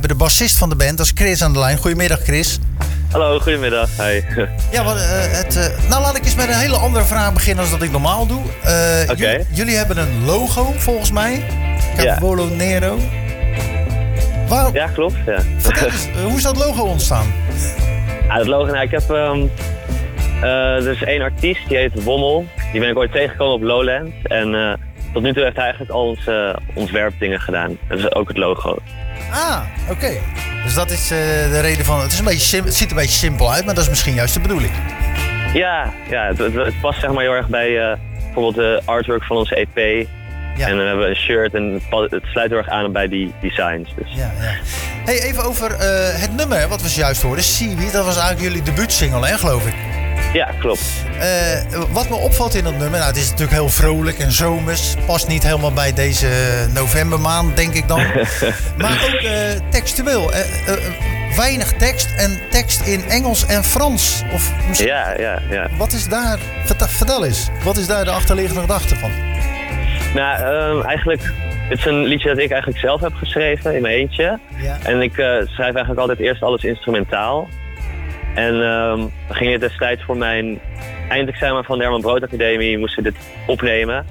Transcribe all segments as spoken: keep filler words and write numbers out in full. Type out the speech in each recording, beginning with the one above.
hebben de bassist van de band, dat is Chris aan de lijn. Goedemiddag, Chris. Hallo, goedemiddag. Hi. Ja, wat, uh, het, uh, nou laat ik eens met een hele andere vraag beginnen dan dat ik normaal doe. Uh, okay. j- jullie hebben een logo, volgens mij. Cavolo ja. Nero. Waar... Ja, klopt. Ja. Vertel eens, uh, hoe is dat logo ontstaan? Ja, dat logo, nou, ik heb... Um, uh, er is één artiest, die heet Wommel. Die ben ik ooit tegengekomen op Lowland. En uh, tot nu toe heeft hij eigenlijk al onze uh, ontwerpdingen gedaan. Dat is ook het logo. Ah, oké. Okay. Dus dat is uh, de reden van... Het, is een beetje sim- het ziet er een beetje simpel uit, maar dat is misschien juist de bedoeling. Ja, ja het, het, het past zeg maar heel erg bij uh, bijvoorbeeld de artwork van onze E P. Ja. En dan hebben we een shirt en het, het sluit heel erg aan bij die designs. Dus. Ja, ja. Hey, even over uh, het nummer wat we zojuist hoorden. Seaweed, dat was eigenlijk jullie debuutsingle, hè, geloof ik? Ja, klopt. Uh, wat me opvalt in dat nummer, nou, het is natuurlijk heel vrolijk en zomers. Past niet helemaal bij deze novembermaand, denk ik dan. Maar ook uh, textueel. Uh, uh, weinig tekst en tekst in Engels en Frans. Of misschien... Ja, ja, ja. Wat is daar, vertel eens, wat is daar de achterliggende gedachte van? Nou, um, eigenlijk, het is een liedje dat ik eigenlijk zelf heb geschreven in mijn eentje. Ja. En ik uh, schrijf eigenlijk altijd eerst alles instrumentaal. En um, we gingen destijds voor mijn eindexamen van de Herman Brood Academie moesten dit opnemen.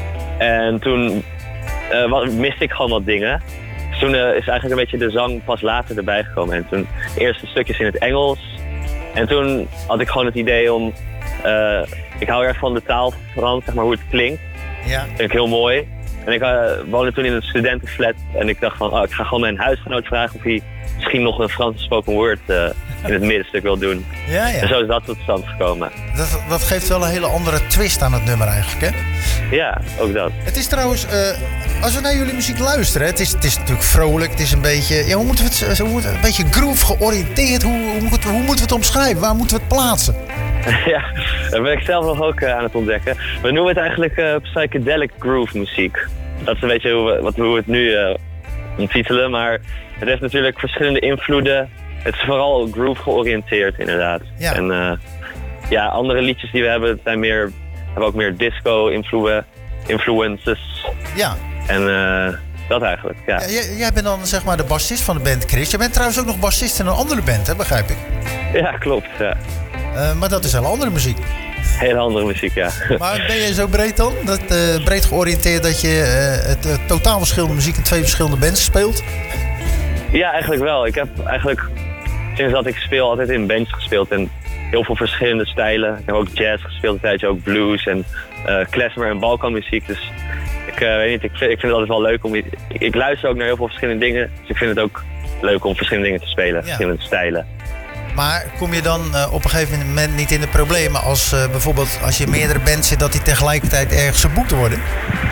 En toen uh, wat, miste ik gewoon wat dingen. Dus toen uh, is eigenlijk een beetje de zang pas later erbij gekomen. En toen eerst de stukjes in het Engels. En toen had ik gewoon het idee om... Uh, ik hou erg van de taal Frans, zeg maar hoe het klinkt. Ja. Dat vind ik heel mooi. En ik uh, woonde toen in een studentenflat. En ik dacht van, oh, ik ga gewoon mijn huisgenoot vragen of hij misschien nog een Franse spoken word uh, in het middenstuk wil doen. Ja, ja. En zo is dat tot stand gekomen. Dat, dat geeft wel een hele andere twist aan het nummer eigenlijk, hè? Ja, ook dat. Het is trouwens, uh, als we naar jullie muziek luisteren, het is, het is natuurlijk vrolijk, het is een beetje, ja, hoe moeten we het, hoe moeten, een beetje groove georiënteerd, hoe, hoe, hoe, hoe moeten we het omschrijven, waar moeten we het plaatsen? Ja, daar ben ik zelf nog ook uh, aan het ontdekken. We noemen het eigenlijk uh, psychedelic groove muziek. Dat is een beetje hoe we, wat, hoe we het nu uh, onttitelen, maar het heeft natuurlijk verschillende invloeden. Het is vooral groove georiënteerd inderdaad. Ja. En uh, ja, andere liedjes die we hebben zijn meer, hebben ook meer disco influ- influences. Ja. En uh, dat eigenlijk, ja. ja jij, jij bent dan zeg maar de bassist van de band, Chris. Jij bent trouwens ook nog bassist in een andere band, hè, begrijp ik? Ja, klopt, ja. Uh, maar dat is hele andere muziek. Hele andere muziek, ja. Maar ben je zo breed dan? Dat, uh, breed georiënteerd dat je uh, het uh, totaal verschillende muziek in twee verschillende bands speelt? Ja, eigenlijk wel. Ik heb eigenlijk sinds dat ik speel altijd in bands gespeeld en heel veel verschillende stijlen. Ik heb ook jazz gespeeld, een tijdje ook blues en uh, klezmer en balkanmuziek. Dus ik uh, weet niet, ik vind, ik vind het altijd wel leuk om... Ik, ik luister ook naar heel veel verschillende dingen, dus ik vind het ook leuk om verschillende dingen te spelen, ja. Verschillende stijlen. Maar kom je dan uh, op een gegeven moment niet in de problemen als uh, bijvoorbeeld als je in meerdere bands zit dat die tegelijkertijd ergens geboekt worden?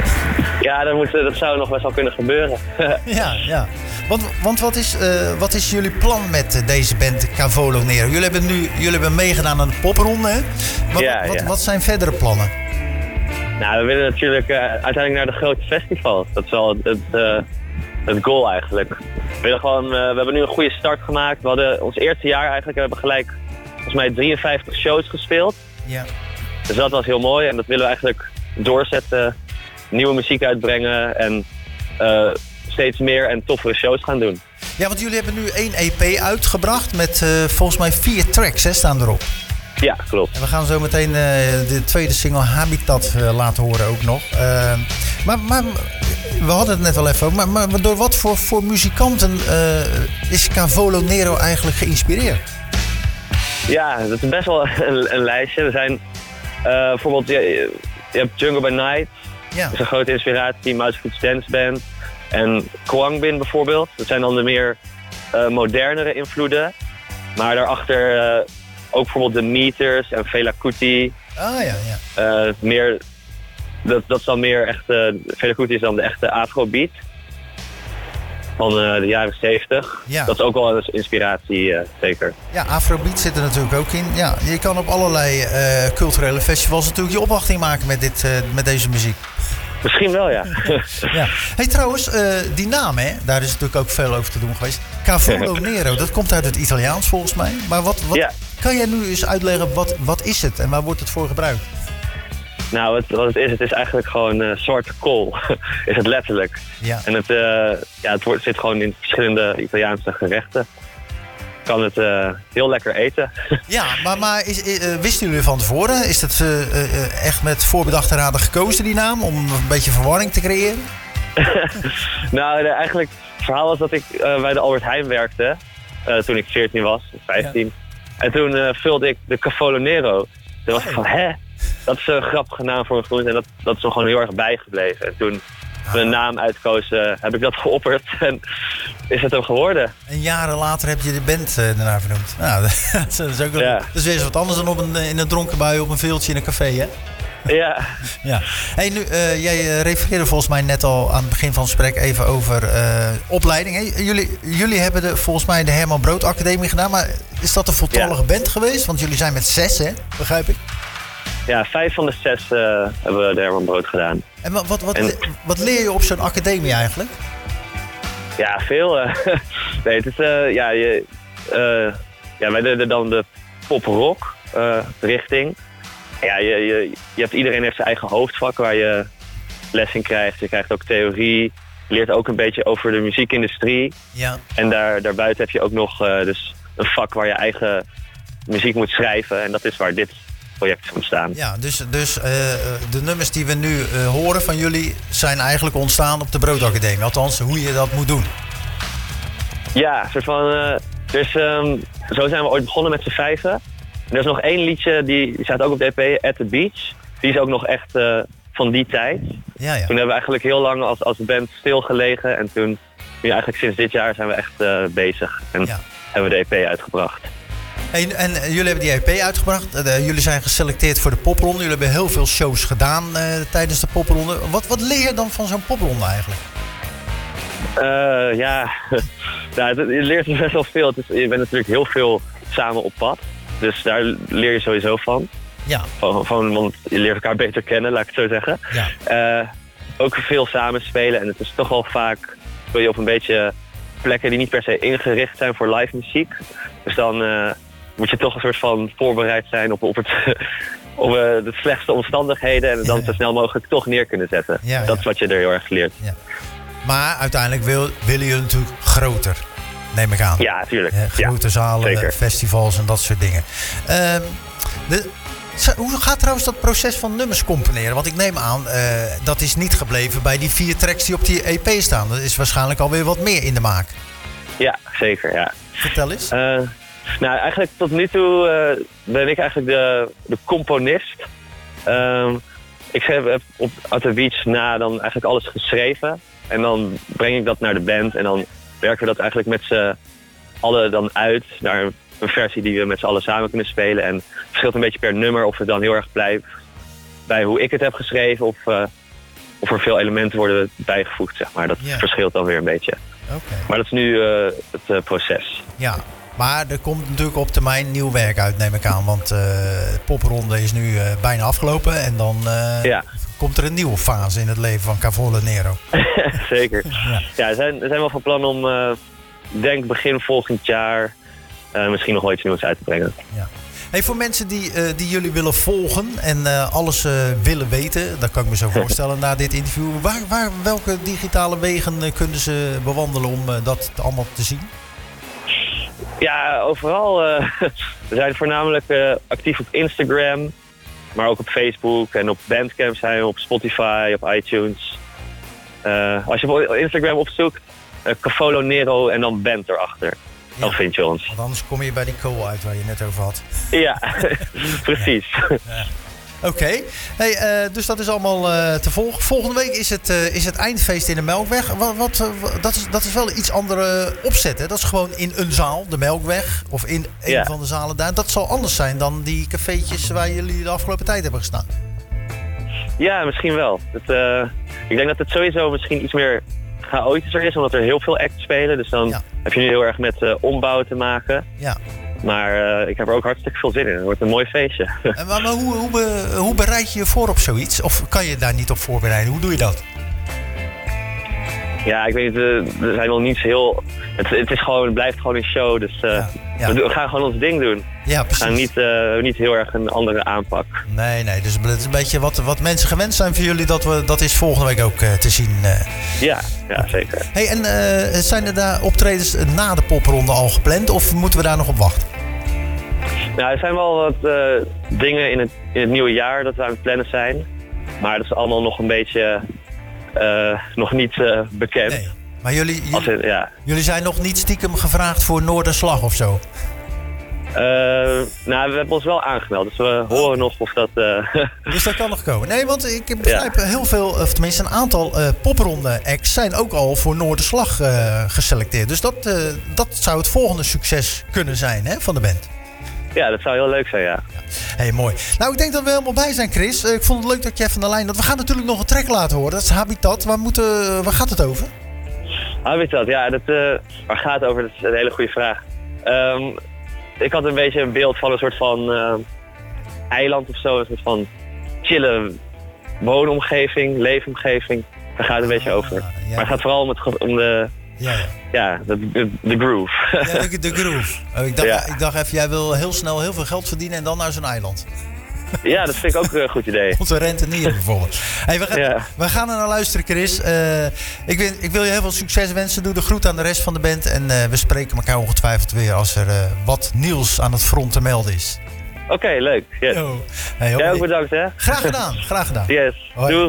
Ja, dat, moet, dat zou nog best wel kunnen gebeuren. ja, ja. Want, want wat, is, uh, wat is jullie plan met uh, deze band Cavolo Nero? Jullie hebben nu jullie hebben meegedaan aan de popronde, hè? Wat, ja, wat, ja. wat zijn verdere plannen? Nou, we willen natuurlijk uh, uiteindelijk naar de grote festivals. Dat is wel het, het, uh, het goal eigenlijk. We, willen gewoon, uh, we hebben nu een goede start gemaakt. We hadden ons eerste jaar eigenlijk, we hebben gelijk volgens mij drieënvijftig shows gespeeld. Ja. Dus dat was heel mooi en dat willen we eigenlijk doorzetten. Nieuwe muziek uitbrengen en uh, steeds meer en toffere shows gaan doen. Ja, want jullie hebben nu één E P uitgebracht met uh, volgens mij vier tracks, hè, staan erop. Ja, klopt. En we gaan zo meteen uh, de tweede single Habitat uh, laten horen ook nog. Uh, maar, maar we hadden het net al even over, maar, maar door wat voor, voor muzikanten uh, is Cavolo Nero eigenlijk geïnspireerd? Ja, dat is best wel een, een lijstje. Er zijn uh, bijvoorbeeld, je, je hebt Jungle by Night. Ja. Dat is een grote inspiratie, Mousefoots Dance Band. En Kwangbin bijvoorbeeld. Dat zijn dan de meer uh, modernere invloeden. Maar daarachter uh, ook bijvoorbeeld de Meters en Fela Kuti. Ah ja, ja. Uh, meer, dat, dat is dan meer echt, uh, Fela Kuti is dan de echte afrobeat. Van uh, de jaren zeventig. Ja. Dat is ook wel een inspiratie, uh, zeker. Ja, afrobeat zit er natuurlijk ook in. Ja, je kan op allerlei uh, culturele festivals natuurlijk je opwachting maken met, dit, uh, met deze muziek. Misschien wel, ja. ja. Hey, trouwens, uh, die naam, hè, daar is natuurlijk ook veel over te doen geweest. Cavolo Nero, dat komt uit het Italiaans volgens mij. Maar wat, wat ja. kan jij nu eens uitleggen, wat, wat is het en waar wordt het voor gebruikt? Nou, wat, wat het is, het is eigenlijk gewoon uh, zwarte kool. Is het letterlijk. Ja. En het, uh, ja, het wordt, zit gewoon in verschillende Italiaanse gerechten. Kan het uh, heel lekker eten. Ja, maar, maar is, uh, wisten jullie van tevoren? Is het uh, uh, echt met voorbedachte raden gekozen, die naam? Om een beetje verwarring te creëren? Nou, de, eigenlijk het verhaal was dat ik uh, bij de Albert Heijn werkte. Uh, toen ik veertien was, vijftien. Ja. En toen uh, vulde ik de Cavolo Nero. Toen was ik van, hè? Dat is een grappige naam voor een groente. En dat, dat is me gewoon heel erg bijgebleven. En toen we een naam uitkozen, heb ik dat geopperd. En is het hem geworden. En jaren later heb je de band uh, daarna vernoemd. Nou, dat is ook wel, ja. Dat is weer eens wat anders dan op een, in een dronken bui op een veeltje in een café, hè? Ja. Ja. Hey, nu, uh, jij refereerde volgens mij net al aan het begin van het gesprek even over uh, opleiding. Hey, jullie, jullie hebben de, volgens mij de Herman Brood Academie gedaan. Maar is dat een voltallige ja. band geweest? Want jullie zijn met zes, hè? Begrijp ik? Ja, vijf van de zes uh, hebben we de Herman Brood gedaan. En wat, wat, wat, en, wat leer je op zo'n academie eigenlijk? Ja, veel. Uh, nee, het is, uh, ja, je, uh, ja, wij deden dan de pop-rock uh, richting. Ja, je, je, je hebt, iedereen heeft zijn eigen hoofdvak waar je les in krijgt. Je krijgt ook theorie. Je leert ook een beetje over de muziekindustrie. Ja. En daar, daarbuiten heb je ook nog uh, dus een vak waar je eigen muziek moet schrijven. En dat is waar dit project is ontstaan. Ja, dus, dus uh, de nummers die we nu uh, horen van jullie zijn eigenlijk ontstaan op de Broodacademie. Althans, hoe je dat moet doen. Ja, een soort van... Uh, dus um, zo zijn we ooit begonnen met z'n vijven. En er is nog één liedje, die, die staat ook op de E P, At The Beach. Die is ook nog echt uh, van die tijd. Ja, ja. Toen hebben we eigenlijk heel lang als, als band stilgelegen. En toen, nu eigenlijk sinds dit jaar zijn we echt uh, bezig. En ja. hebben we de E P uitgebracht. En, en jullie hebben die E P uitgebracht. Uh, jullie zijn geselecteerd voor de popronde. Jullie hebben heel veel shows gedaan uh, tijdens de popronde. Wat, wat leer je dan van zo'n popronde eigenlijk? Uh, ja, nou, het, je leert best wel veel. Het is, je bent natuurlijk heel veel samen op pad. Dus daar leer je sowieso van. Ja. Van, van, want je leert elkaar beter kennen, laat ik het zo zeggen. Ja. Uh, ook veel samenspelen. En het is toch wel vaak... wil je op een beetje plekken die niet per se ingericht zijn voor live muziek. Dus dan uh, moet je toch een soort van voorbereid zijn op, op, het, op uh, de slechtste omstandigheden. En het dan ja, ja. zo snel mogelijk toch neer kunnen zetten. Ja, dat ja. is wat je er heel erg leert. Ja. Maar uiteindelijk wil, willen jullie natuurlijk groter. Neem ik aan. Ja, tuurlijk. Ja, grote ja, zalen, zeker. Festivals en dat soort dingen. Uh, de, hoe gaat trouwens dat proces van nummers componeren? Want ik neem aan, uh, dat is niet gebleven bij die vier tracks die op die E P staan. Er is waarschijnlijk alweer wat meer in de maak. Ja, zeker. Ja. Vertel eens. Uh, nou, eigenlijk tot nu toe uh, ben ik eigenlijk de, de componist. Uh, ik heb op At The Beach na dan eigenlijk alles geschreven. En dan breng ik dat naar de band en dan werken we dat eigenlijk met z'n allen dan uit naar een versie die we met z'n allen samen kunnen spelen. En het verschilt een beetje per nummer of het dan heel erg blijft bij hoe ik het heb geschreven of, uh, of er veel elementen worden bijgevoegd, zeg maar. Dat yeah. verschilt dan weer een beetje. Okay. Maar dat is nu uh, het uh, proces. Ja, maar er komt natuurlijk op termijn nieuw werk uit, neem ik aan. Want uh, de popronde is nu uh, bijna afgelopen en dan... Uh, ja. Komt er een nieuwe fase in het leven van Cavolo Nero? Zeker. Ja, ja we, zijn, we zijn wel van plan om, uh, denk begin volgend jaar, uh, misschien nog wel iets nieuws uit te brengen. Ja. Hey, voor mensen die, uh, die jullie willen volgen en uh, alles uh, willen weten, dat kan ik me zo voorstellen na dit interview. Waar, waar, welke digitale wegen uh, kunnen ze bewandelen om uh, dat allemaal te zien? Ja, overal. Uh, we zijn voornamelijk uh, actief op Instagram. Maar ook op Facebook en op Bandcamp zijn we, op Spotify, op iTunes. Uh, als je op Instagram opzoekt, uh, Cavolo Nero en dan band erachter. Ja, dan vind je ons. Want anders kom je bij die kool uit waar je net over had. Ja, precies. Ja. Ja. Oké, okay. Hey, uh, dus dat is allemaal uh, te volgen. Volgende week is het, uh, is het eindfeest in de Melkweg. Wat, wat, uh, dat, is, dat is wel iets andere opzet, hè? Dat is gewoon in een zaal, de Melkweg. Of in een ja. van de zalen daar. Dat zal anders zijn dan die cafeetjes waar jullie de afgelopen tijd hebben gestaan. Ja, misschien wel. Het, uh, ik denk dat het sowieso misschien iets meer chaotischer is, omdat er heel veel acts spelen. Dus dan ja. heb je nu heel erg met uh, ombouw te maken. Ja. Maar uh, ik heb er ook hartstikke veel zin in. Het wordt een mooi feestje. Maar, maar hoe, hoe, be, hoe bereid je je voor op zoiets? Of kan je daar niet op voorbereiden? Hoe doe je dat? Ja, ik weet niet. Uh, er zijn nog niet heel... het, het, is gewoon, het blijft gewoon een show, dus uh, ja, ja. We, we gaan gewoon ons ding doen. Ja, precies. We gaan niet, uh, niet heel erg een andere aanpak. Nee, nee, dus het is een beetje wat, wat mensen gewend zijn van jullie, dat, we, dat is volgende week ook uh, te zien. Uh. Ja, ja, zeker. Hey, en uh, zijn er daar optredens na de popronde al gepland of moeten we daar nog op wachten? Nou, er zijn wel wat uh, dingen in het, in het nieuwe jaar dat we aan het plannen zijn. Maar dat is allemaal nog een beetje uh, nog niet uh, bekend. Nee, maar jullie, jullie, het, ja. jullie zijn nog niet stiekem gevraagd voor Noorderslag of zo? Uh, nou, we hebben ons wel aangemeld, dus we horen oh. nog of dat... Uh... Dus dat kan nog komen. Nee, want ik begrijp ja. heel veel, of tenminste een aantal uh, popronde-acts zijn ook al voor Noorderslag uh, geselecteerd. Dus dat, uh, dat zou het volgende succes kunnen zijn, hè, van de band. Ja, dat zou heel leuk zijn, ja. ja. Hey, mooi. Nou, ik denk dat we helemaal bij zijn, Chris. Uh, ik vond het leuk dat je even aan de lijn had. We gaan natuurlijk nog een track laten horen. Dat is Habitat. Waar, moeten, uh, waar gaat het over? Habitat, ja. Dat, uh, waar gaat het over? Dat is een hele goede vraag. Um, ik had een beetje een beeld van een soort van uh, eiland of zo. Een soort van chille woonomgeving, leefomgeving. Daar gaat het een beetje over. Ah, ja. Maar het gaat vooral om, het, om de... Ja, ja. ja de, de, de groove. Ja, de, de groove. Oh, ik, dacht, ja. ik dacht even, jij wil heel snel heel veel geld verdienen en dan naar zo'n eiland. Ja, dat vind ik ook een goed idee. Onze rentenier bijvoorbeeld. Hey, we, gaan, ja. we gaan er naar luisteren, Chris. Uh, ik, wil, ik wil je heel veel succes wensen. Doe de groet aan de rest van de band. En uh, we spreken elkaar ongetwijfeld weer als er uh, wat nieuws aan het front te melden is. Oké, okay, leuk. Yes. Hey, Jij ook bedankt, hè? Graag gedaan, graag gedaan. Yes, hoi. Doei.